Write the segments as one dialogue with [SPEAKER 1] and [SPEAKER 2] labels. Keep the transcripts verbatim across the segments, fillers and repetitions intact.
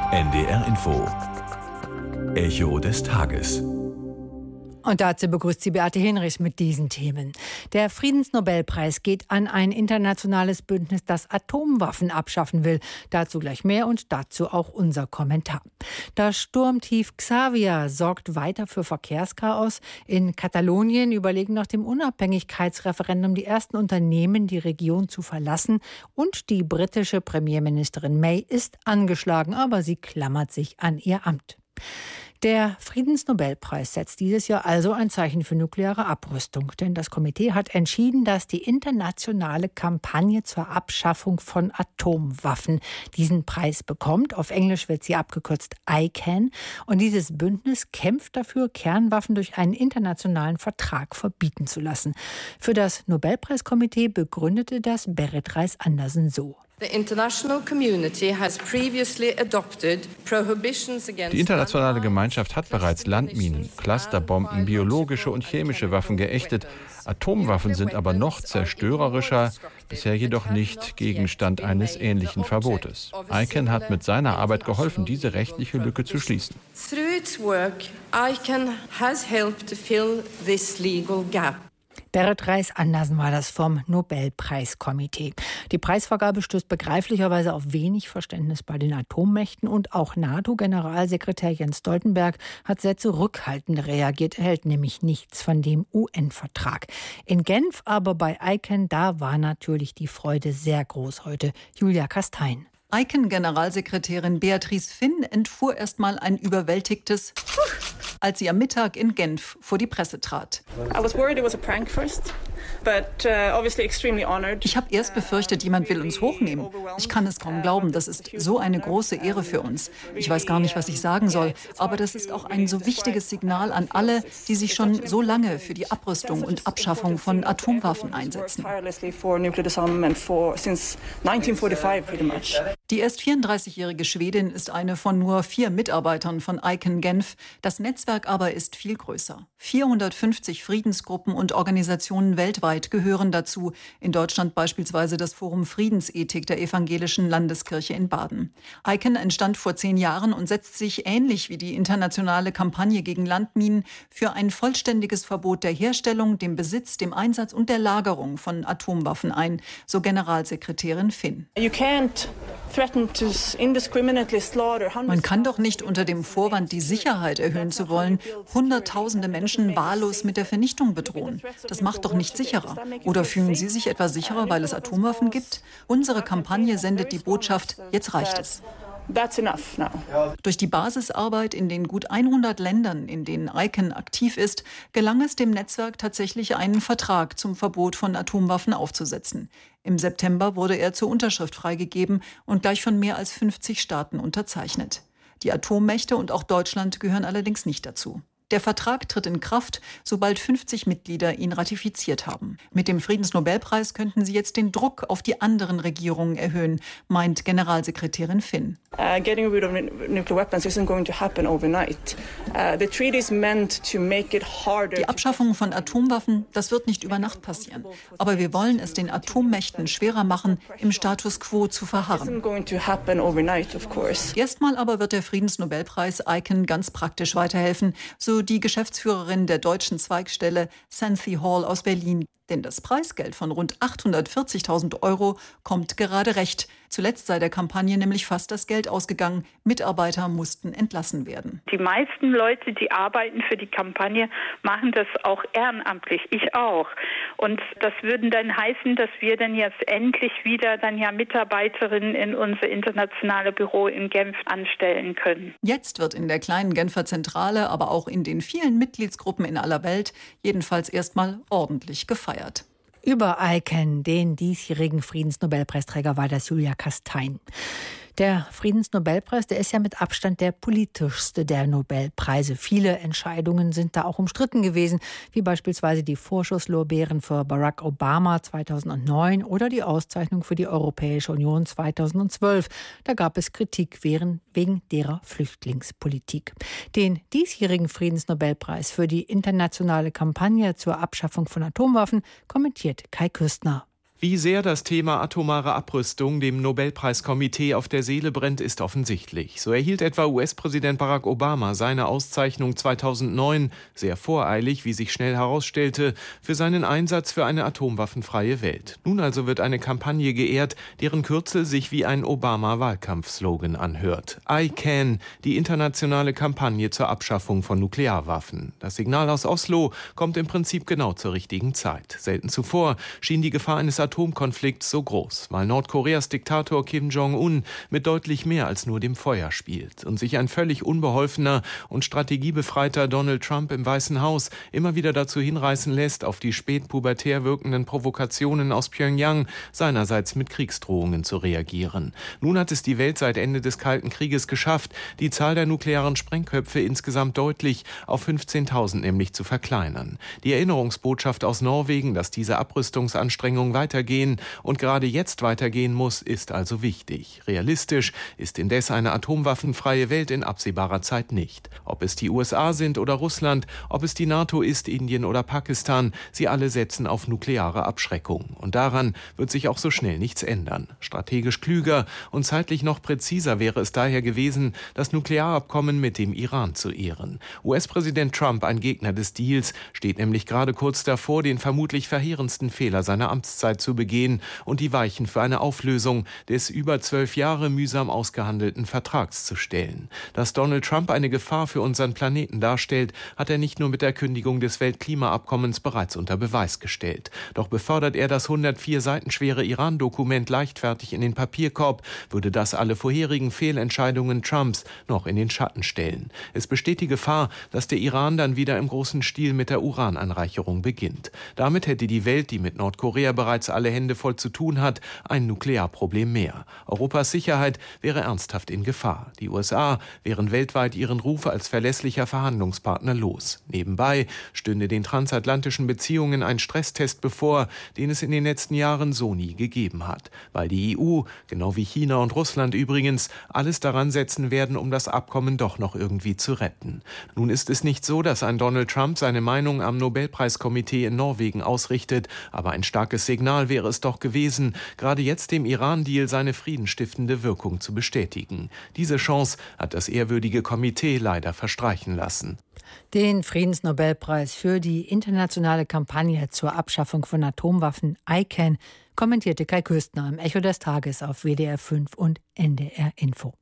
[SPEAKER 1] N D R Info. Echo des Tages.
[SPEAKER 2] Und dazu begrüßt sie Beate Hinrichs mit diesen Themen. Der Friedensnobelpreis geht an ein internationales Bündnis, das Atomwaffen abschaffen will. Dazu gleich mehr und dazu auch unser Kommentar. Das Sturmtief Xavier sorgt weiter für Verkehrschaos. In Katalonien überlegen nach dem Unabhängigkeitsreferendum die ersten Unternehmen, die Region zu verlassen. Und die britische Premierministerin May ist angeschlagen, aber sie klammert sich an ihr Amt. Der Friedensnobelpreis setzt dieses Jahr also ein Zeichen für nukleare Abrüstung. Denn das Komitee hat entschieden, dass die internationale Kampagne zur Abschaffung von Atomwaffen diesen Preis bekommt. Auf Englisch wird sie abgekürzt I C A N. Und dieses Bündnis kämpft dafür, Kernwaffen durch einen internationalen Vertrag verbieten zu lassen. Für das Nobelpreiskomitee begründete das Berit Reiss-Andersen so.
[SPEAKER 3] Die internationale
[SPEAKER 4] Gemeinschaft hat bereits Landminen, Clusterbomben, biologische und chemische Waffen geächtet. Atomwaffen sind aber noch zerstörerischer, bisher jedoch nicht Gegenstand eines ähnlichen Verbotes. I C A N hat mit seiner Arbeit geholfen, diese rechtliche Lücke zu schließen.
[SPEAKER 3] Through its work, I C A N has helped to fill this legal gap.
[SPEAKER 2] Berit Reiss-Andersen war das vom Nobelpreiskomitee. Die Preisvergabe stößt begreiflicherweise auf wenig Verständnis bei den Atommächten und auch NATO-Generalsekretär Jens Stoltenberg hat sehr zurückhaltend reagiert. Er hält nämlich nichts von dem U N-Vertrag. In Genf aber bei I C A N, da war natürlich die Freude sehr groß heute. Julia Kastein.
[SPEAKER 5] I C A N-Generalsekretärin Beatrice Finn entfuhr erst mal ein überwältigtes als sie am Mittag in Genf vor die Presse trat. Ich habe erst befürchtet, jemand will uns hochnehmen. Ich kann es kaum glauben, das ist so eine große Ehre für uns. Ich weiß gar nicht, was ich sagen soll, aber das ist auch ein so wichtiges Signal an alle, die sich schon so lange für die Abrüstung und Abschaffung von Atomwaffen einsetzen. Die erst vierunddreißigjährige Schwedin ist eine von nur vier Mitarbeitern von I C A N Genf. Das Netzwerk aber ist viel größer. vierhundertfünfzig Friedensgruppen und Organisationen weltweit gehören dazu. In Deutschland beispielsweise das Forum Friedensethik der Evangelischen Landeskirche in Baden. I C A N entstand vor zehn Jahren und setzt sich ähnlich wie die internationale Kampagne gegen Landminen für ein vollständiges Verbot der Herstellung, dem Besitz, dem Einsatz und der Lagerung von Atomwaffen ein, so Generalsekretärin Finn.
[SPEAKER 6] You can't
[SPEAKER 5] Man kann doch nicht unter dem Vorwand, die Sicherheit erhöhen zu wollen, Hunderttausende Menschen wahllos mit der Vernichtung bedrohen. Das macht doch nicht sicherer. Oder fühlen Sie sich etwa sicherer, weil es Atomwaffen gibt? Unsere Kampagne sendet die Botschaft, jetzt reicht es.
[SPEAKER 6] That's enough now.
[SPEAKER 5] Durch die Basisarbeit in den gut hundert Ländern, in denen I C A N aktiv ist, gelang es dem Netzwerk tatsächlich, einen Vertrag zum Verbot von Atomwaffen aufzusetzen. Im September wurde er zur Unterschrift freigegeben und gleich von mehr als fünfzig Staaten unterzeichnet. Die Atommächte und auch Deutschland gehören allerdings nicht dazu. Der Vertrag tritt in Kraft, sobald fünfzig Mitglieder ihn ratifiziert haben. Mit dem Friedensnobelpreis könnten sie jetzt den Druck auf die anderen Regierungen erhöhen, meint Generalsekretärin Finn.
[SPEAKER 6] Uh, getting rid of nuclear weapons isn't going to happen overnight. Uh, the treaty is meant to make it harder.
[SPEAKER 5] Die Abschaffung von Atomwaffen, das wird nicht über Nacht passieren. Aber wir wollen es den Atommächten schwerer machen, im Status quo zu verharren.
[SPEAKER 6] Isn't going to happen overnight, of course.
[SPEAKER 5] Erstmal aber wird der Friedensnobelpreis I C A N ganz praktisch weiterhelfen, so die Geschäftsführerin der deutschen Zweigstelle Santhi Hall aus Berlin. Denn das Preisgeld von rund achthundertvierzigtausend Euro kommt gerade recht. Zuletzt sei der Kampagne nämlich fast das Geld ausgegangen. Mitarbeiter mussten entlassen werden.
[SPEAKER 7] Die meisten Leute, die arbeiten für die Kampagne, machen das auch ehrenamtlich. Ich auch. Und das würde dann heißen, dass wir dann jetzt endlich wieder dann ja Mitarbeiterinnen in unser internationales Büro in Genf anstellen können.
[SPEAKER 5] Jetzt wird in der kleinen Genfer Zentrale, aber auch in den vielen Mitgliedsgruppen in aller Welt jedenfalls erstmal ordentlich gefeiert.
[SPEAKER 2] Über I C A N, den diesjährigen Friedensnobelpreisträger, war das Julia Kastein. Der Friedensnobelpreis, der ist ja mit Abstand der politischste der Nobelpreise. Viele Entscheidungen sind da auch umstritten gewesen, wie beispielsweise die Vorschusslorbeeren für Barack Obama zweitausendneun oder die Auszeichnung für die Europäische Union zweitausendzwölf. Da gab es Kritik wegen derer Flüchtlingspolitik. Den diesjährigen Friedensnobelpreis für die internationale Kampagne zur Abschaffung von Atomwaffen kommentiert Kai Küstner.
[SPEAKER 8] Wie sehr das Thema atomare Abrüstung dem Nobelpreiskomitee auf der Seele brennt, ist offensichtlich. So erhielt etwa U S-Präsident Barack Obama seine Auszeichnung zweitausendneun, sehr voreilig, wie sich schnell herausstellte, für seinen Einsatz für eine atomwaffenfreie Welt. Nun also wird eine Kampagne geehrt, deren Kürzel sich wie ein Obama-Wahlkampfslogan anhört. I Can, die internationale Kampagne zur Abschaffung von Nuklearwaffen. Das Signal aus Oslo kommt im Prinzip genau zur richtigen Zeit. Selten zuvor schien die Gefahr eines Atomkonflikts so groß, weil Nordkoreas Diktator Kim Jong-un mit deutlich mehr als nur dem Feuer spielt und sich ein völlig unbeholfener und strategiebefreiter Donald Trump im Weißen Haus immer wieder dazu hinreißen lässt, auf die spätpubertär wirkenden Provokationen aus Pyongyang seinerseits mit Kriegsdrohungen zu reagieren. Nun hat es die Welt seit Ende des Kalten Krieges geschafft, die Zahl der nuklearen Sprengköpfe insgesamt deutlich auf fünfzehntausend nämlich zu verkleinern. Die Erinnerungsbotschaft aus Norwegen, dass diese Abrüstungsanstrengungen weitergehen und gerade jetzt weitergehen muss, ist also wichtig. Realistisch ist indes eine atomwaffenfreie Welt in absehbarer Zeit nicht. Ob es die U S A sind oder Russland, ob es die NATO ist, Indien oder Pakistan, sie alle setzen auf nukleare Abschreckung. Und daran wird sich auch so schnell nichts ändern. Strategisch klüger und zeitlich noch präziser wäre es daher gewesen, das Nuklearabkommen mit dem Iran zu ehren. U S-Präsident Trump, ein Gegner des Deals, steht nämlich gerade kurz davor, den vermutlich verheerendsten Fehler seiner Amtszeit zu begehen und die Weichen für eine Auflösung des über zwölf Jahre mühsam ausgehandelten Vertrags zu stellen. Dass Donald Trump eine Gefahr für unseren Planeten darstellt, hat er nicht nur mit der Kündigung des Weltklimaabkommens bereits unter Beweis gestellt. Doch befördert er das hundertvier Seiten schwere Iran-Dokument leichtfertig in den Papierkorb, würde das alle vorherigen Fehlentscheidungen Trumps noch in den Schatten stellen. Es besteht die Gefahr, dass der Iran dann wieder im großen Stil mit der Urananreicherung beginnt. Damit hätte die Welt, die mit Nordkorea bereits alle Hände voll zu tun hat, ein Nuklearproblem mehr. Europas Sicherheit wäre ernsthaft in Gefahr. Die U S A wären weltweit ihren Ruf als verlässlicher Verhandlungspartner los. Nebenbei stünde den transatlantischen Beziehungen ein Stresstest bevor, den es in den letzten Jahren so nie gegeben hat. Weil die E U, genau wie China und Russland übrigens, alles daran setzen werden, um das Abkommen doch noch irgendwie zu retten. Nun ist es nicht so, dass ein Donald Trump seine Meinung am Nobelpreiskomitee in Norwegen ausrichtet, aber ein starkes Signal wäre es doch gewesen, gerade jetzt dem Iran-Deal seine friedenstiftende Wirkung zu bestätigen. Diese Chance hat das ehrwürdige Komitee leider verstreichen lassen.
[SPEAKER 2] Den Friedensnobelpreis für die internationale Kampagne zur Abschaffung von Atomwaffen I Can kommentierte Kai Küstner im Echo des Tages auf W D R fünf und N D R Info.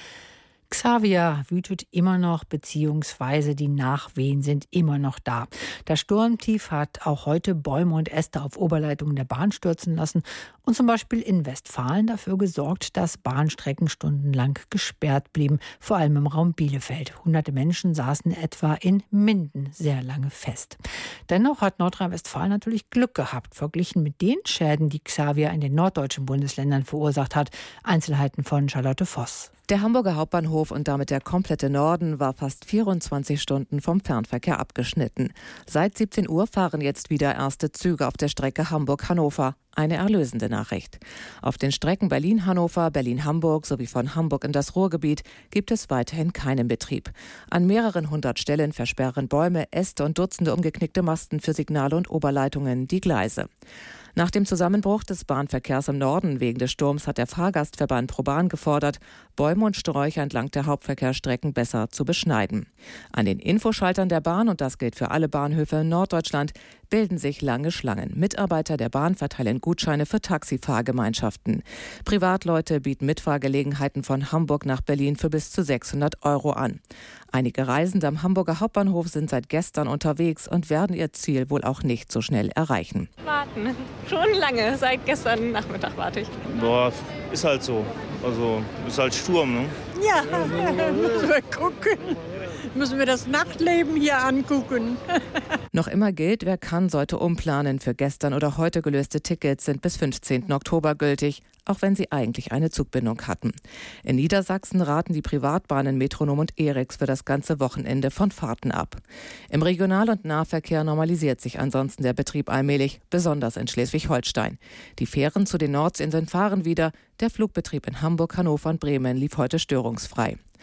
[SPEAKER 2] Xavier wütet immer noch, beziehungsweise die Nachwehen sind immer noch da. Das Sturmtief hat auch heute Bäume und Äste auf Oberleitungen der Bahn stürzen lassen und zum Beispiel in Westfalen dafür gesorgt, dass Bahnstrecken stundenlang gesperrt blieben, vor allem im Raum Bielefeld. Hunderte Menschen saßen etwa in Minden sehr lange fest. Dennoch hat Nordrhein-Westfalen natürlich Glück gehabt, verglichen mit den Schäden, die Xavier in den norddeutschen Bundesländern verursacht hat. Einzelheiten von Charlotte Voss.
[SPEAKER 9] Der Hamburger Hauptbahnhof und damit der komplette Norden war fast vierundzwanzig Stunden vom Fernverkehr abgeschnitten. Seit siebzehn Uhr fahren jetzt wieder erste Züge auf der Strecke Hamburg-Hannover. Eine erlösende Nachricht. Auf den Strecken Berlin-Hannover, Berlin-Hamburg sowie von Hamburg in das Ruhrgebiet gibt es weiterhin keinen Betrieb. An mehreren hundert Stellen versperren Bäume, Äste und Dutzende umgeknickte Masten für Signale und Oberleitungen die Gleise. Nach dem Zusammenbruch des Bahnverkehrs im Norden wegen des Sturms hat der Fahrgastverband ProBahn gefordert, Bäume und Sträucher entlang der Hauptverkehrsstrecken besser zu beschneiden. An den Infoschaltern der Bahn, und das gilt für alle Bahnhöfe in Norddeutschland, bilden sich lange Schlangen. Mitarbeiter der Bahn verteilen Gutscheine für Taxifahrgemeinschaften. Privatleute bieten Mitfahrgelegenheiten von Hamburg nach Berlin für bis zu sechshundert Euro an. Einige Reisende am Hamburger Hauptbahnhof sind seit gestern unterwegs und werden ihr Ziel wohl auch nicht so schnell erreichen.
[SPEAKER 10] Warten. Schon lange. Seit gestern Nachmittag warte ich.
[SPEAKER 11] Boah, ist halt so. Also, ist halt Sturm, ne?
[SPEAKER 12] Ja, müssen wir gucken. Müssen wir das Nachtleben hier angucken.
[SPEAKER 9] Noch immer gilt, wer kann, sollte umplanen. Für gestern oder heute gelöste Tickets sind bis fünfzehnten Oktober gültig, auch wenn sie eigentlich eine Zugbindung hatten. In Niedersachsen raten die Privatbahnen Metronom und Eriks für das ganze Wochenende von Fahrten ab. Im Regional- und Nahverkehr normalisiert sich ansonsten der Betrieb allmählich, besonders in Schleswig-Holstein. Die Fähren zu den Nordinseln fahren wieder. Der Flugbetrieb in Hamburg, Hannover und Bremen lief heute störungsfrei.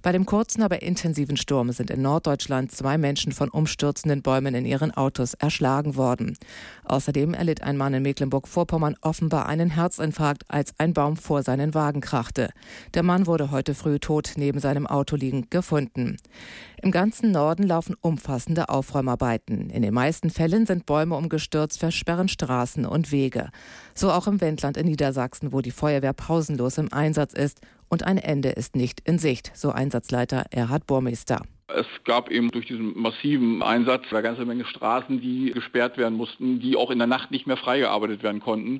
[SPEAKER 9] Bei dem kurzen, aber intensiven Sturm sind in Norddeutschland zwei Menschen von umstürzenden Bäumen in ihren Autos erschlagen worden. Außerdem erlitt ein Mann in Mecklenburg-Vorpommern offenbar einen Herzinfarkt, als ein Baum vor seinen Wagen krachte. Der Mann wurde heute früh tot neben seinem Auto liegend gefunden. Im ganzen Norden laufen umfassende Aufräumarbeiten. In den meisten Fällen sind Bäume umgestürzt, versperren Straßen und Wege. So auch im Wendland in Niedersachsen, wo die Feuerwehr pausenlos im Einsatz ist. Und ein Ende ist nicht in Sicht, so Einsatzleiter Erhard Burmeister.
[SPEAKER 13] Es gab eben durch diesen massiven Einsatz eine ganze Menge Straßen, die gesperrt werden mussten, die auch in der Nacht nicht mehr freigearbeitet werden konnten.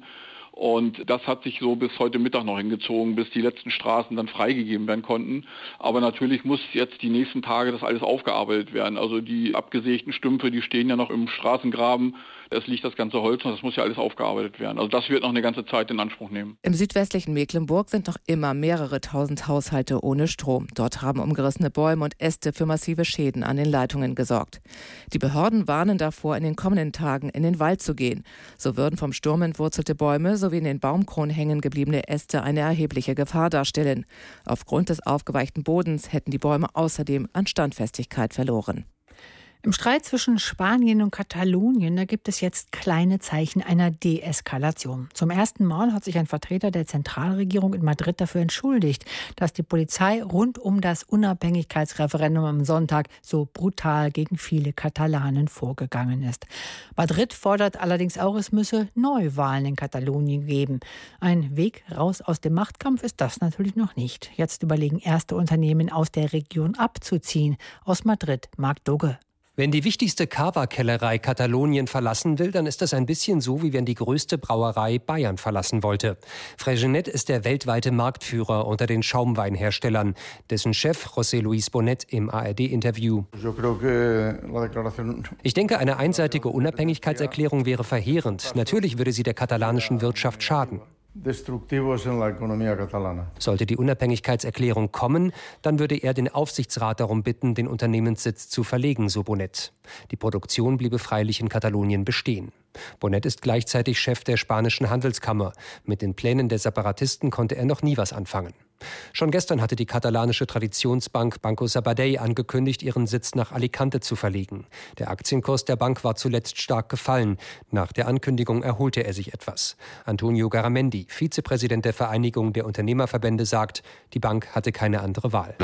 [SPEAKER 13] Und das hat sich so bis heute Mittag noch hingezogen, bis die letzten Straßen dann freigegeben werden konnten. Aber natürlich muss jetzt die nächsten Tage das alles aufgearbeitet werden. Also die abgesägten Stümpfe, die stehen ja noch im Straßengraben. Es liegt das ganze Holz und das muss ja alles aufgearbeitet werden. Also das wird noch eine ganze Zeit in Anspruch nehmen.
[SPEAKER 9] Im südwestlichen Mecklenburg sind noch immer mehrere tausend Haushalte ohne Strom. Dort haben umgerissene Bäume und Äste für massive Schäden an den Leitungen gesorgt. Die Behörden warnen davor, in den kommenden Tagen in den Wald zu gehen. So würden vom Sturm entwurzelte Bäume sowie in den Baumkronen hängen gebliebene Äste eine erhebliche Gefahr darstellen. Aufgrund des aufgeweichten Bodens hätten die Bäume außerdem an Standfestigkeit verloren.
[SPEAKER 2] Im Streit zwischen Spanien und Katalonien, da gibt es jetzt kleine Zeichen einer Deeskalation. Zum ersten Mal hat sich ein Vertreter der Zentralregierung in Madrid dafür entschuldigt, dass die Polizei rund um das Unabhängigkeitsreferendum am Sonntag so brutal gegen viele Katalanen vorgegangen ist. Madrid fordert allerdings auch, es müsse Neuwahlen in Katalonien geben. Ein Weg raus aus dem Machtkampf ist das natürlich noch nicht. Jetzt überlegen erste Unternehmen aus der Region abzuziehen. Aus Madrid, Marc Dogge.
[SPEAKER 14] Wenn die wichtigste Cava-Kellerei Katalonien verlassen will, dann ist das ein bisschen so, wie wenn die größte Brauerei Bayern verlassen wollte. Freixenet ist der weltweite Marktführer unter den Schaumweinherstellern. Dessen Chef José Luis Bonet im A R D-Interview. Ich denke, eine einseitige Unabhängigkeitserklärung wäre verheerend. Natürlich würde sie der katalanischen Wirtschaft schaden. Sollte die Unabhängigkeitserklärung kommen, dann würde er den Aufsichtsrat darum bitten, den Unternehmenssitz zu verlegen, so Bonet. Die Produktion bliebe freilich in Katalonien bestehen. Bonet ist gleichzeitig Chef der spanischen Handelskammer. Mit den Plänen der Separatisten konnte er noch nie was anfangen. Schon gestern hatte die katalanische Traditionsbank Banco Sabadell angekündigt, ihren Sitz nach Alicante zu verlegen. Der Aktienkurs der Bank war zuletzt stark gefallen. Nach der Ankündigung erholte er sich etwas. Antonio Garamendi, Vizepräsident der Vereinigung der Unternehmerverbände, sagt, die Bank hatte keine andere Wahl.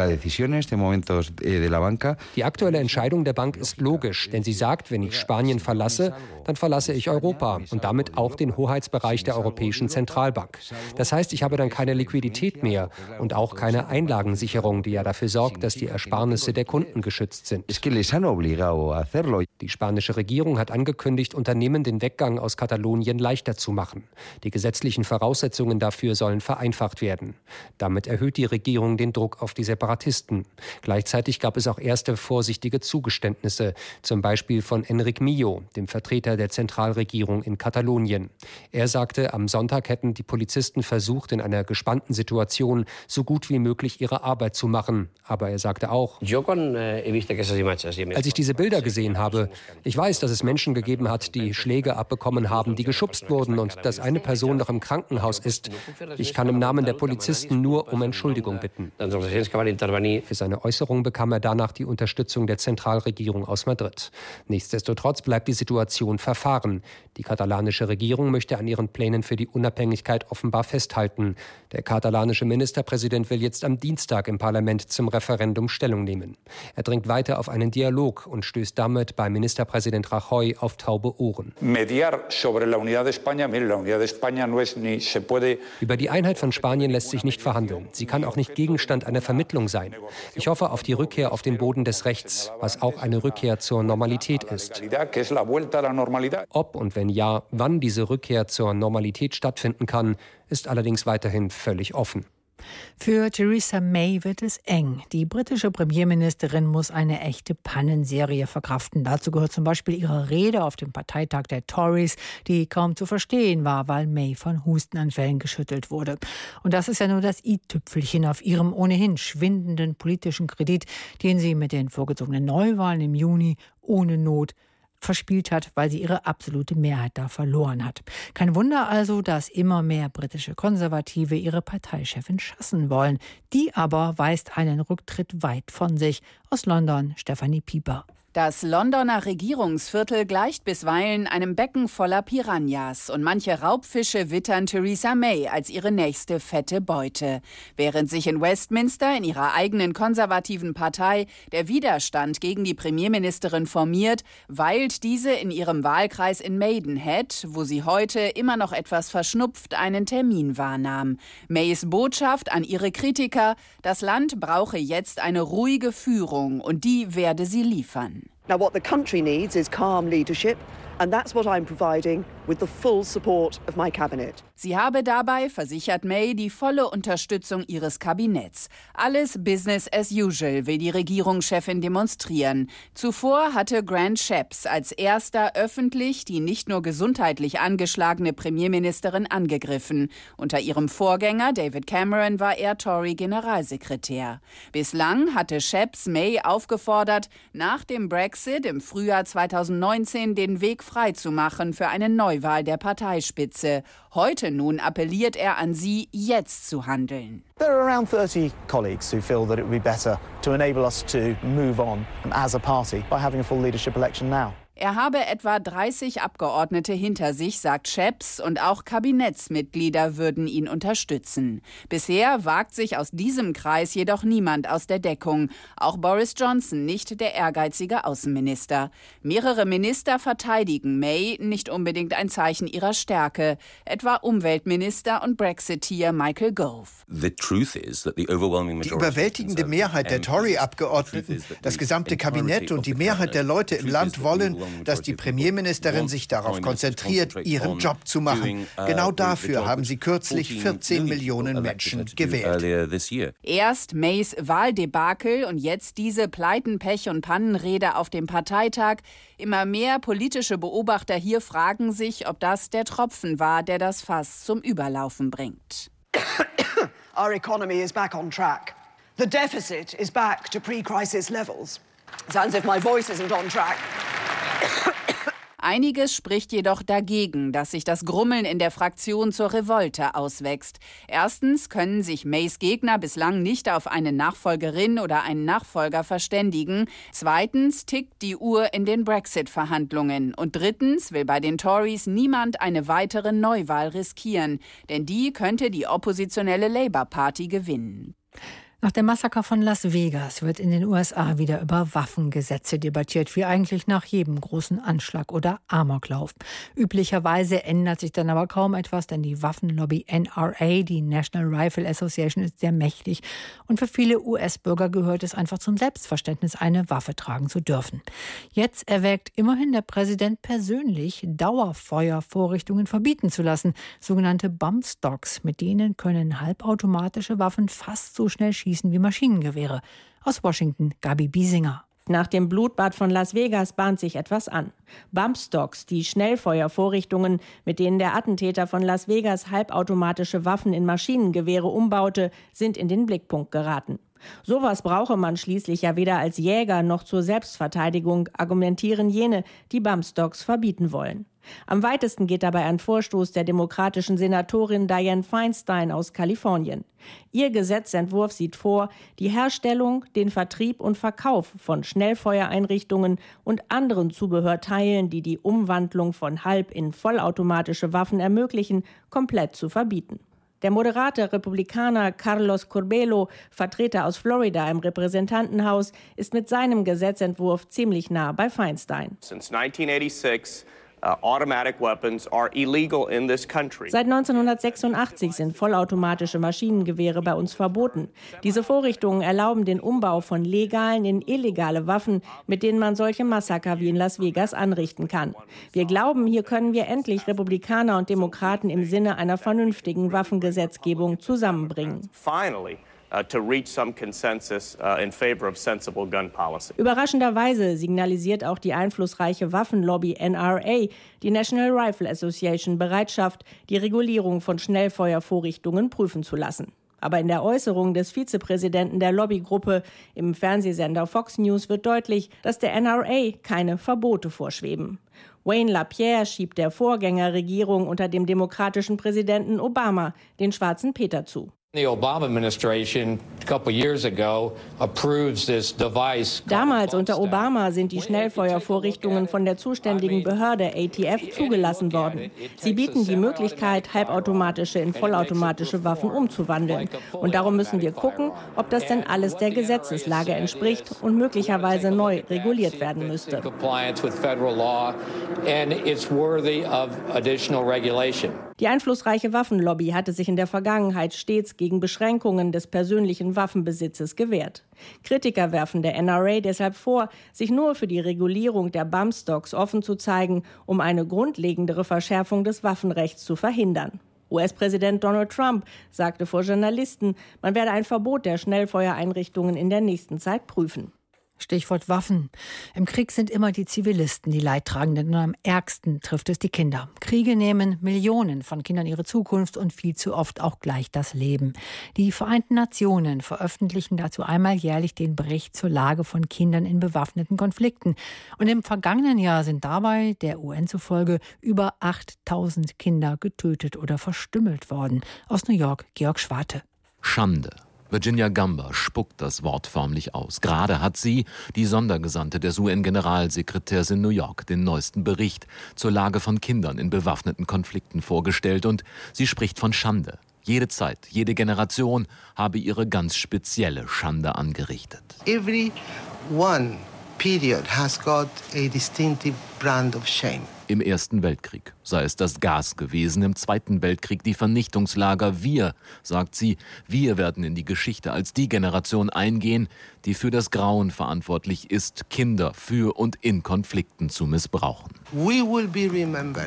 [SPEAKER 14] Die aktuelle Entscheidung der Bank ist logisch, denn sie sagt, wenn ich Spanien verlasse, dann verlasse ich Europa und damit auch den Hoheitsbereich der Europäischen Zentralbank. Das heißt, ich habe dann keine Liquidität mehr und auch keine Einlagensicherung, die ja dafür sorgt, dass die Ersparnisse der Kunden geschützt sind. Die spanische Regierung hat angekündigt, Unternehmen den Weggang aus Katalonien leichter zu machen. Die gesetzlichen Voraussetzungen dafür sollen vereinfacht werden. Damit erhöht die Regierung den Druck auf die Separatisten. Gleichzeitig gab es auch erste vorsichtige Zugeständnisse, zum Beispiel von Enric Millo, dem Vertreter der Zentralregierung in Katalonien. Er sagte, am Sonntag hätten die Polizisten versucht, in einer gespannten Situation so gut wie möglich ihre Arbeit zu machen. Aber er sagte auch, als ich diese Bilder gesehen habe, ich weiß, dass es Menschen gegeben hat, die Schläge abbekommen haben, die geschubst wurden und dass eine Person noch im Krankenhaus ist. Ich kann im Namen der Polizisten nur um Entschuldigung bitten. Für seine Äußerung bekam er danach die Unterstützung der Zentralregierung aus Madrid. Nichtsdestotrotz bleibt die Situation verfahren. Die katalanische Regierung möchte an ihren Plänen für die Unabhängigkeit offenbar festhalten. Der katalanische Ministerpräsident will jetzt am Dienstag im Parlament zum Referendum Stellung nehmen. Er dringt weiter auf einen Dialog und stößt damit bei Ministerpräsident Rajoy auf taube Ohren. Über die Einheit von Spanien lässt sich nicht verhandeln. Sie kann auch nicht Gegenstand einer Vermittlung sein. Ich hoffe auf die Rückkehr auf den Boden des Rechts, was auch eine Rückkehr zur Normalität ist. Ob und wenn ja, wann diese Rückkehr zur Normalität stattfinden kann, ist allerdings weiterhin völlig offen.
[SPEAKER 2] Für Theresa May wird es eng. Die britische Premierministerin muss eine echte Pannenserie verkraften. Dazu gehört zum Beispiel ihre Rede auf dem Parteitag der Tories, die kaum zu verstehen war, weil May von Hustenanfällen geschüttelt wurde. Und das ist ja nur das i-Tüpfelchen auf ihrem ohnehin schwindenden politischen Kredit, den sie mit den vorgezogenen Neuwahlen im Juni ohne Not verspielt hat, weil sie ihre absolute Mehrheit da verloren hat. Kein Wunder also, dass immer mehr britische Konservative ihre Parteichefin schassen wollen. Die aber weist einen Rücktritt weit von sich. Aus London, Stefanie Pieper.
[SPEAKER 15] Das Londoner Regierungsviertel gleicht bisweilen einem Becken voller Piranhas und manche Raubfische wittern Theresa May als ihre nächste fette Beute. Während sich in Westminster in ihrer eigenen konservativen Partei der Widerstand gegen die Premierministerin formiert, weilt diese in ihrem Wahlkreis in Maidenhead, wo sie heute immer noch etwas verschnupft einen Termin wahrnahm. Mays Botschaft an ihre Kritiker: Das Land brauche jetzt eine ruhige Führung und die werde sie liefern.
[SPEAKER 16] Now what the country needs is calm leadership, and that's what I'm providing with the full support of my cabinet.
[SPEAKER 15] Sie habe dabei, versichert May, die volle Unterstützung ihres Kabinetts. Alles Business as usual, will die Regierungschefin demonstrieren. Zuvor hatte Grant Shapps als erster öffentlich die nicht nur gesundheitlich angeschlagene Premierministerin angegriffen. Unter ihrem Vorgänger David Cameron war er Tory-Generalsekretär. Bislang hatte Shapps May aufgefordert, nach dem Brexit im Frühjahr zweitausendneunzehn den Weg freizumachen für eine Neuwahl der Parteispitze. Heute nun appelliert er an sie, jetzt zu handeln.
[SPEAKER 17] There are around thirty colleagues who feel that it would be better to enable us to move on as a party by having a full leadership election now.
[SPEAKER 15] Er habe etwa dreißig Abgeordnete hinter sich, sagt Shapps, und auch Kabinettsmitglieder würden ihn unterstützen. Bisher wagt sich aus diesem Kreis jedoch niemand aus der Deckung. Auch Boris Johnson nicht, der ehrgeizige Außenminister. Mehrere Minister verteidigen May, nicht unbedingt ein Zeichen ihrer Stärke. Etwa Umweltminister und Brexiteer Michael Gove.
[SPEAKER 18] Die überwältigende Mehrheit der Tory-Abgeordneten, das gesamte Kabinett und die Mehrheit der Leute im Land wollen, dass die Premierministerin sich darauf konzentriert, ihren Job zu machen. Genau dafür haben sie kürzlich vierzehn Millionen Menschen gewählt.
[SPEAKER 15] Erst Mays Wahldebakel und jetzt diese Pleiten, Pech und Pannenrede auf dem Parteitag. Immer mehr politische Beobachter hier fragen sich, ob das der Tropfen war, der das Fass zum Überlaufen bringt.
[SPEAKER 16] Our economy is back on track. The deficit is back to pre-crisis levels. Sounds as if my voice isn't on track.
[SPEAKER 15] Einiges spricht jedoch dagegen, dass sich das Grummeln in der Fraktion zur Revolte auswächst. Erstens können sich Mays Gegner bislang nicht auf eine Nachfolgerin oder einen Nachfolger verständigen. Zweitens tickt die Uhr in den Brexit-Verhandlungen. Und drittens will bei den Tories niemand eine weitere Neuwahl riskieren. Denn die könnte die oppositionelle Labour Party gewinnen.
[SPEAKER 2] Nach dem Massaker von Las Vegas wird in den U S A wieder über Waffengesetze debattiert, wie eigentlich nach jedem großen Anschlag oder Amoklauf. Üblicherweise ändert sich dann aber kaum etwas, denn die Waffenlobby N R A, die National Rifle Association, ist sehr mächtig. Und für viele U S-Bürger gehört es einfach zum Selbstverständnis, eine Waffe tragen zu dürfen. Jetzt erwägt immerhin der Präsident persönlich, Dauerfeuervorrichtungen verbieten zu lassen, sogenannte Bump Stocks. Mit denen können halbautomatische Waffen fast so schnell schießen wie Maschinengewehre. Aus Washington, Gabi Biesinger.
[SPEAKER 19] Nach dem Blutbad von Las Vegas bahnt sich etwas an. Bumpstocks, die Schnellfeuervorrichtungen, mit denen der Attentäter von Las Vegas halbautomatische Waffen in Maschinengewehre umbaute, sind in den Blickpunkt geraten. Sowas brauche man schließlich ja weder als Jäger noch zur Selbstverteidigung, argumentieren jene, die Bumpstocks verbieten wollen. Am weitesten geht dabei ein Vorstoß der demokratischen Senatorin Dianne Feinstein aus Kalifornien. Ihr Gesetzentwurf sieht vor, die Herstellung, den Vertrieb und Verkauf von Schnellfeuereinrichtungen und anderen Zubehörteilen, die die Umwandlung von halb- in vollautomatische Waffen ermöglichen, komplett zu verbieten. Der moderate Republikaner Carlos Curbelo, Vertreter aus Florida im Repräsentantenhaus, ist mit seinem Gesetzentwurf ziemlich nah bei Feinstein.
[SPEAKER 20] Since nineteen eighty-six, Uh, automatic weapons are illegal in this country.
[SPEAKER 19] Seit neunzehnhundertsechsundachtzig sind vollautomatische Maschinengewehre bei uns verboten. Diese Vorrichtungen erlauben den Umbau von legalen in illegale Waffen, mit denen man solche Massaker wie in Las Vegas anrichten kann. Wir glauben, hier können wir endlich Republikaner und Demokraten im Sinne einer vernünftigen Waffengesetzgebung zusammenbringen.
[SPEAKER 20] Finally. Uh, to reach some consensus uh, in favor of sensible gun policy.
[SPEAKER 19] Überraschenderweise signalisiert auch die einflussreiche Waffenlobby N R A, die National Rifle Association, Bereitschaft, die Regulierung von Schnellfeuervorrichtungen prüfen zu lassen. Aber in der Äußerung des Vizepräsidenten der Lobbygruppe im Fernsehsender Fox News wird deutlich, dass der N R A keine Verbote vorschweben. Wayne LaPierre schiebt der Vorgängerregierung unter dem demokratischen Präsidenten Obama den schwarzen Peter zu. Damals unter Obama sind die Schnellfeuervorrichtungen von der zuständigen Behörde A T F zugelassen worden. Sie bieten die Möglichkeit, halbautomatische in vollautomatische Waffen umzuwandeln. Und darum müssen wir gucken, ob das denn alles der Gesetzeslage entspricht und möglicherweise neu reguliert werden müsste. Die einflussreiche Waffenlobby hatte sich in der Vergangenheit stets gegen Beschränkungen des persönlichen Waffenbesitzes gewehrt. Kritiker werfen der N R A deshalb vor, sich nur für die Regulierung der Bumpstocks offen zu zeigen, um eine grundlegendere Verschärfung des Waffenrechts zu verhindern. U S-Präsident Donald Trump sagte vor Journalisten, man werde ein Verbot der Schnellfeuereinrichtungen in der nächsten Zeit prüfen.
[SPEAKER 2] Stichwort Waffen. Im Krieg sind immer die Zivilisten die Leidtragenden und am ärgsten trifft es die Kinder. Kriege nehmen Millionen von Kindern ihre Zukunft und viel zu oft auch gleich das Leben. Die Vereinten Nationen veröffentlichen dazu einmal jährlich den Bericht zur Lage von Kindern in bewaffneten Konflikten. Und im vergangenen Jahr sind dabei, der U N zufolge, über achttausend Kinder getötet oder verstümmelt worden. Aus New York, Georg Schwarte.
[SPEAKER 21] Schande. Virginia Gamba spuckt das Wort förmlich aus. Gerade hat sie, die Sondergesandte des U N-Generalsekretärs in New York, den neuesten Bericht zur Lage von Kindern in bewaffneten Konflikten vorgestellt. Und sie spricht von Schande. Jede Zeit, jede Generation habe ihre ganz spezielle Schande angerichtet.
[SPEAKER 22] Every one period has got a distinctive brand of shame.
[SPEAKER 21] Im Ersten Weltkrieg sei es das Gas gewesen, im Zweiten Weltkrieg die Vernichtungslager. Wir, sagt sie, wir werden in die Geschichte als die Generation eingehen, die für das Grauen verantwortlich ist, Kinder für und in Konflikten zu missbrauchen.
[SPEAKER 22] We will be remembered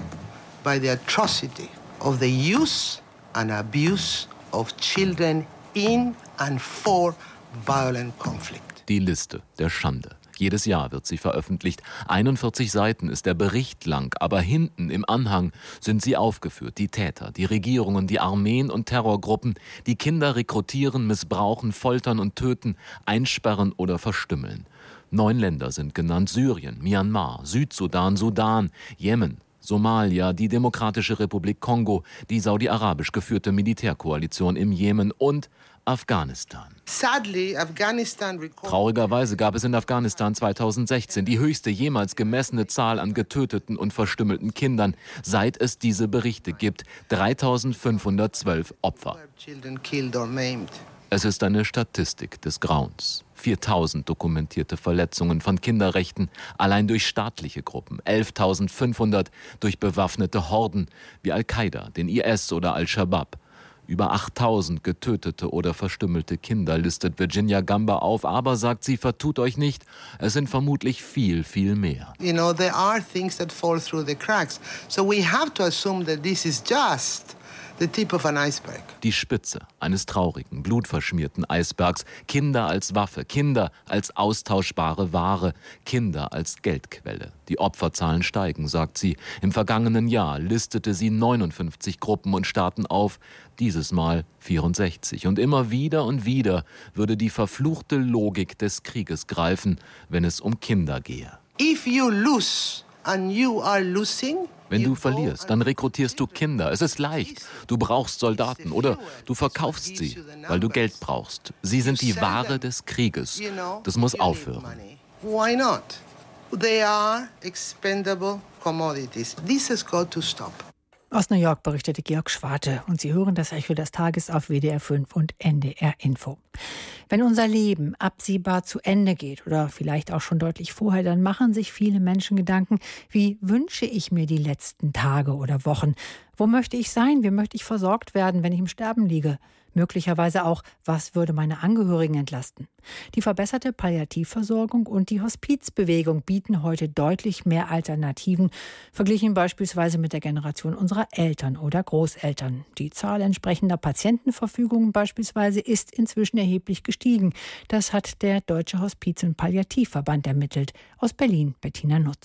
[SPEAKER 22] by the atrocity of the use and abuse of children in and for violent conflict.
[SPEAKER 21] Die Liste der Schande. Jedes Jahr wird sie veröffentlicht. einundvierzig Seiten ist der Bericht lang, aber hinten im Anhang sind sie aufgeführt. Die Täter, die Regierungen, die Armeen und Terrorgruppen, die Kinder rekrutieren, missbrauchen, foltern und töten, einsperren oder verstümmeln. Neun Länder sind genannt: Syrien, Myanmar, Südsudan, Sudan, Jemen, Somalia, die Demokratische Republik Kongo, die saudi-arabisch geführte Militärkoalition im Jemen und Afghanistan.
[SPEAKER 22] Sadly, Afghanistan
[SPEAKER 21] Traurigerweise gab es in Afghanistan zweitausendsechzehn die höchste jemals gemessene Zahl an getöteten und verstümmelten Kindern, seit es diese Berichte gibt. dreitausendfünfhundertzwölf Opfer. Es ist eine Statistik des Grauens. viertausend dokumentierte Verletzungen von Kinderrechten allein durch staatliche Gruppen, elftausendfünfhundert durch bewaffnete Horden wie Al-Qaida, den I S oder Al-Shabaab. Über achttausend getötete oder verstümmelte Kinder listet Virginia Gamba auf, aber, sagt sie, vertut euch nicht, es sind vermutlich viel, viel mehr.
[SPEAKER 22] You know, there are things that fall through the cracks. So we have to assume that this is just the tip of an iceberg.
[SPEAKER 21] Die Spitze eines traurigen, blutverschmierten Eisbergs. Kinder als Waffe, Kinder als austauschbare Ware, Kinder als Geldquelle. Die Opferzahlen steigen, sagt sie. Im vergangenen Jahr listete sie neunundfünfzig Gruppen und Staaten auf, dieses Mal vierundsechzig. Und immer wieder und wieder würde die verfluchte Logik des Krieges greifen, wenn es um Kinder gehe.
[SPEAKER 22] If you lose and you are losing,
[SPEAKER 21] wenn du verlierst, dann rekrutierst du Kinder. Es ist leicht. Du brauchst Soldaten oder du verkaufst sie, weil du Geld brauchst. Sie sind die Ware des Krieges. Das muss aufhören.
[SPEAKER 22] Why not? They are expendable commodities. This has got to stop.
[SPEAKER 2] Aus New York berichtete Georg Schwarte und Sie hören das Echo des Tages auf W D R fünf und N D R Info. Wenn unser Leben absehbar zu Ende geht oder vielleicht auch schon deutlich vorher, dann machen sich viele Menschen Gedanken, wie wünsche ich mir die letzten Tage oder Wochen? Wo möchte ich sein? Wie möchte ich versorgt werden, wenn ich im Sterben liege? Möglicherweise auch, was würde meine Angehörigen entlasten? Die verbesserte Palliativversorgung und die Hospizbewegung bieten heute deutlich mehr Alternativen, verglichen beispielsweise mit der Generation unserer Eltern oder Großeltern. Die Zahl entsprechender Patientenverfügungen beispielsweise ist inzwischen erheblich gestiegen. Das hat der Deutsche Hospiz- und Palliativverband ermittelt. Aus Berlin, Bettina Nutz.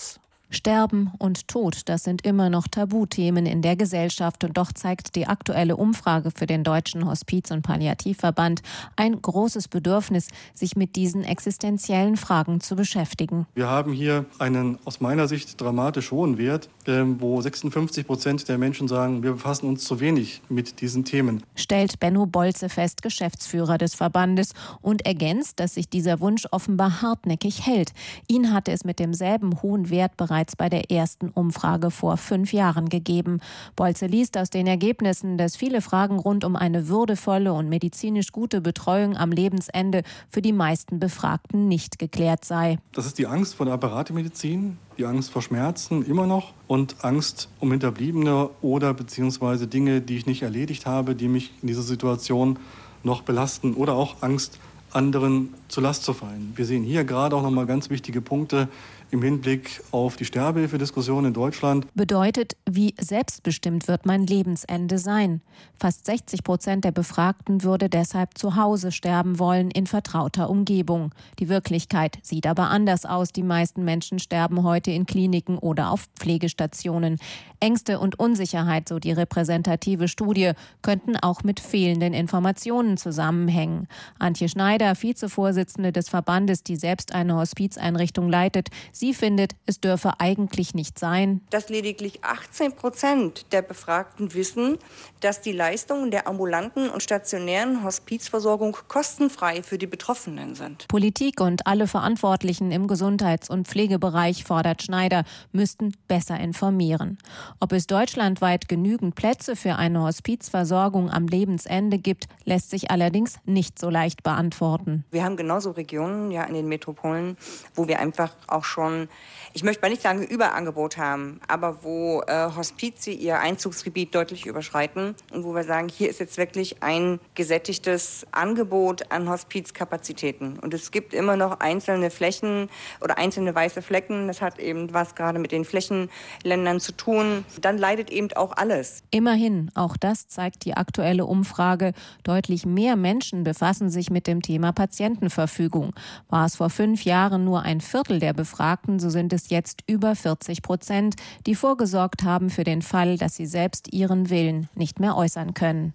[SPEAKER 9] Sterben und Tod, das sind immer noch Tabuthemen in der Gesellschaft. Und doch zeigt die aktuelle Umfrage für den Deutschen Hospiz- und Palliativverband ein großes Bedürfnis, sich mit diesen existenziellen Fragen zu beschäftigen.
[SPEAKER 1] Wir haben hier einen aus meiner Sicht dramatisch hohen Wert, wo sechsundfünfzig Prozent der Menschen sagen, wir befassen uns zu wenig mit diesen Themen.
[SPEAKER 9] Stellt Benno Bolze fest, Geschäftsführer des Verbandes, und ergänzt, dass sich dieser Wunsch offenbar hartnäckig hält. Ihn hatte es mit demselben hohen Wert bereits bei der ersten Umfrage vor fünf Jahren gegeben. Bolze liest aus den Ergebnissen, dass viele Fragen rund um eine würdevolle und medizinisch gute Betreuung am Lebensende für die meisten Befragten nicht geklärt sei.
[SPEAKER 1] Das ist die Angst vor der Apparatemedizin, die Angst vor Schmerzen immer noch und Angst um Hinterbliebene oder beziehungsweise Dinge, die ich nicht erledigt habe, die mich in dieser Situation noch belasten, oder auch Angst, anderen zur Last zu fallen. Wir sehen hier gerade auch noch mal ganz wichtige Punkte im Hinblick auf die Sterbehilfediskussion in Deutschland.
[SPEAKER 9] Bedeutet, wie selbstbestimmt wird mein Lebensende sein? Fast sechzig Prozent der Befragten würde deshalb zu Hause sterben wollen, in vertrauter Umgebung. Die Wirklichkeit sieht aber anders aus. Die meisten Menschen sterben heute in Kliniken oder auf Pflegestationen. Ängste und Unsicherheit, so die repräsentative Studie, könnten auch mit fehlenden Informationen zusammenhängen. Antje Schneider, Vizevorsitzende des Verbandes, die selbst eine Hospizeinrichtung leitet, sie findet, es dürfe eigentlich nicht sein,
[SPEAKER 4] dass lediglich achtzehn Prozent der Befragten wissen, dass die Leistungen der ambulanten und stationären Hospizversorgung kostenfrei für die Betroffenen sind.
[SPEAKER 9] Politik und alle Verantwortlichen im Gesundheits- und Pflegebereich, fordert Schneider, müssten besser informieren. Ob es deutschlandweit genügend Plätze für eine Hospizversorgung am Lebensende gibt, lässt sich allerdings nicht so leicht beantworten.
[SPEAKER 4] Wir haben genauso Regionen, ja, in den Metropolen, wo wir einfach auch schon, ich möchte mal nicht sagen Überangebot haben, aber wo äh, Hospize ihr Einzugsgebiet deutlich überschreiten und wo wir sagen, hier ist jetzt wirklich ein gesättigtes Angebot an Hospizkapazitäten. Und es gibt immer noch einzelne Flächen oder einzelne weiße Flecken. Das hat eben was gerade mit den Flächenländern zu tun. Dann leidet eben auch alles.
[SPEAKER 9] Immerhin, auch das zeigt die aktuelle Umfrage, deutlich mehr Menschen befassen sich mit dem Thema Patientenverfügung. War es vor fünf Jahren nur ein Viertel der Befragten, so sind es jetzt über vierzig Prozent, die vorgesorgt haben für den Fall, dass sie selbst ihren Willen nicht mehr äußern können.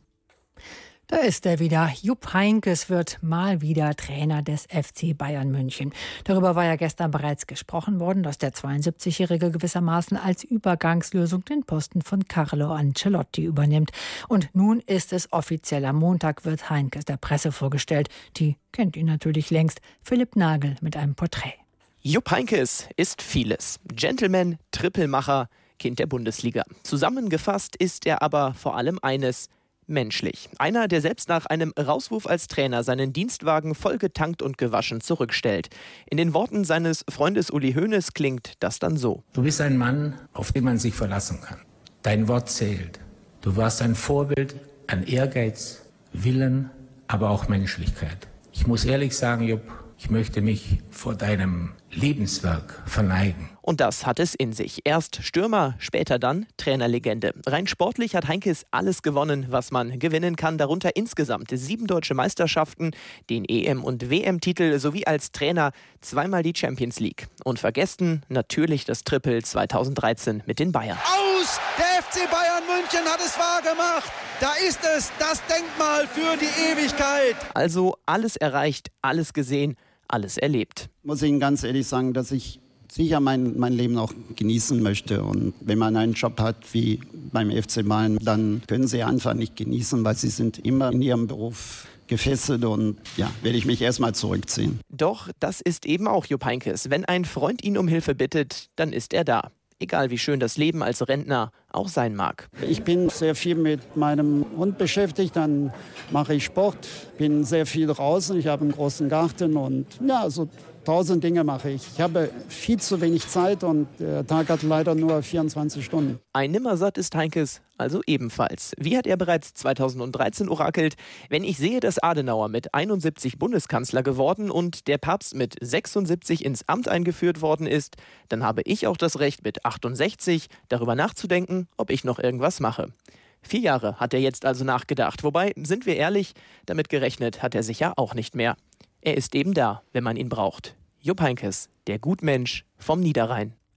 [SPEAKER 2] Da ist er wieder. Jupp Heynckes wird mal wieder Trainer des F C Bayern München. Darüber war ja gestern bereits gesprochen worden, dass der zweiundsiebzigjährige gewissermaßen als Übergangslösung den Posten von Carlo Ancelotti übernimmt. Und nun ist es offiziell. Am Montag wird Heynckes der Presse vorgestellt. Die kennt ihn natürlich längst. Philipp Nagel mit einem Porträt.
[SPEAKER 23] Jupp Heynckes ist vieles. Gentleman, Trippelmacher, Kind der Bundesliga. Zusammengefasst ist er aber vor allem eines: menschlich. Einer, der selbst nach einem Rauswurf als Trainer seinen Dienstwagen voll getankt und gewaschen zurückstellt. In den Worten seines Freundes Uli Hoeneß klingt das dann so:
[SPEAKER 24] Du bist ein Mann, auf den man sich verlassen kann. Dein Wort zählt. Du warst ein Vorbild an Ehrgeiz, Willen, aber auch Menschlichkeit. Ich muss ehrlich sagen, Jupp, ich möchte mich vor deinem Lebenswerk verneigen.
[SPEAKER 23] Und das hat es in sich. Erst Stürmer, später dann Trainerlegende. Rein sportlich hat Heynckes alles gewonnen, was man gewinnen kann. Darunter insgesamt sieben deutsche Meisterschaften, den E M- und W M-Titel sowie als Trainer zweimal die Champions League. Und vergessen natürlich das Triple zweitausenddreizehn mit den Bayern.
[SPEAKER 18] Aus! Der F C Bayern München hat es wahr gemacht. Da ist es, das Denkmal für die Ewigkeit.
[SPEAKER 23] Also alles erreicht, alles gesehen, alles erlebt.
[SPEAKER 25] Muss ich Ihnen ganz ehrlich sagen, dass ich sicher mein, mein Leben auch genießen möchte. Und wenn man einen Job hat wie beim F C Bayern, dann können Sie einfach nicht genießen, weil Sie sind immer in Ihrem Beruf gefesselt und ja, werde ich mich erstmal zurückziehen.
[SPEAKER 23] Doch das ist eben auch Jupp Heynckes. Wenn ein Freund ihn um Hilfe bittet, dann ist er da. Egal wie schön das Leben als Rentner auch sein mag.
[SPEAKER 25] Ich bin sehr viel mit meinem Hund beschäftigt, dann mache ich Sport, bin sehr viel draußen, ich habe einen großen Garten und ja, so tausend Dinge mache ich. Ich habe viel zu wenig Zeit und der Tag hat leider nur vierundzwanzig Stunden.
[SPEAKER 23] Ein Nimmersatt ist Heynckes also ebenfalls. Wie hat er bereits zweitausenddreizehn orakelt: Wenn ich sehe, dass Adenauer mit einundsiebzig Bundeskanzler geworden und der Papst mit sechsundsiebzig ins Amt eingeführt worden ist, dann habe ich auch das Recht, mit achtundsechzig darüber nachzudenken, ob ich noch irgendwas mache. Vier Jahre hat er jetzt also nachgedacht. Wobei, sind wir ehrlich, damit gerechnet hat er sicher auch nicht mehr. Er ist eben da, wenn man ihn braucht. Jupp Heynckes, der Gutmensch vom Niederrhein.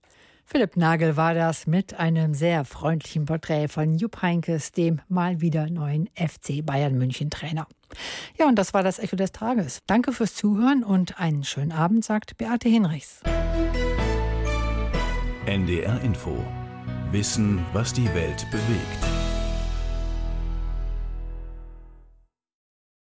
[SPEAKER 2] Philipp Nagel war das mit einem sehr freundlichen Porträt von Jupp Heynckes, dem mal wieder neuen F C Bayern München Trainer. Ja, und das war das Echo des Tages. Danke fürs Zuhören und einen schönen Abend, sagt Beate Hinrichs.
[SPEAKER 3] N D R Info. Wissen, was die Welt bewegt.